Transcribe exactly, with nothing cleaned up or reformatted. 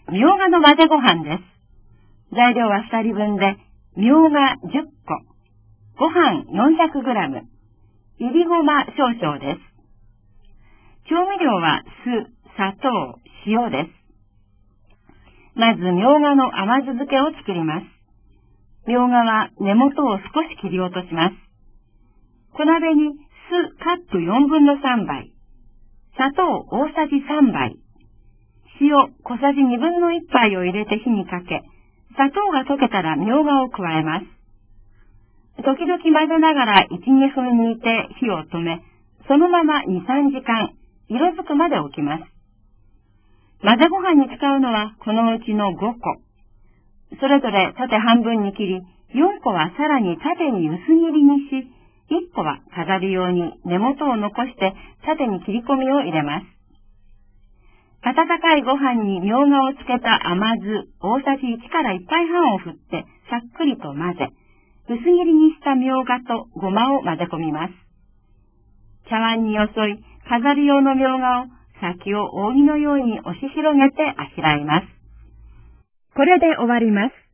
みょうがの混ぜご飯です。材料はふたりぶんで、みょうがじゅっこ、ご飯 よんひゃくグラム、いりごま少々です。調味料は酢、砂糖、塩です。まず、みょうがの甘酢漬けを作ります。みょうがは根元を少し切り落とします。小鍋に酢カップよんぶんのさんばい、砂糖大さじさんばい、塩小さじにぶんのいっぱいを入れて火にかけ、砂糖が溶けたらみょうがを加えます。時々混ぜながらいち、にふん煮て火を止め、そのままに、さんじかん色づくまで置きます。混ぜご飯に使うのはこのうちのごこ。それぞれ縦半分に切り、よんこはさらに縦に薄切りにし、いっこは飾り用に根元を残して縦に切り込みを入れます。温かいご飯にみょうがをつけた甘酢大さじいちからいっぱいはんを振ってさっくりと混ぜ、薄切りにしたみょうがとごまを混ぜ込みます。茶碗によそい、飾り用のみょうがを先を扇のように押し広げてあしらいます。これで終わります。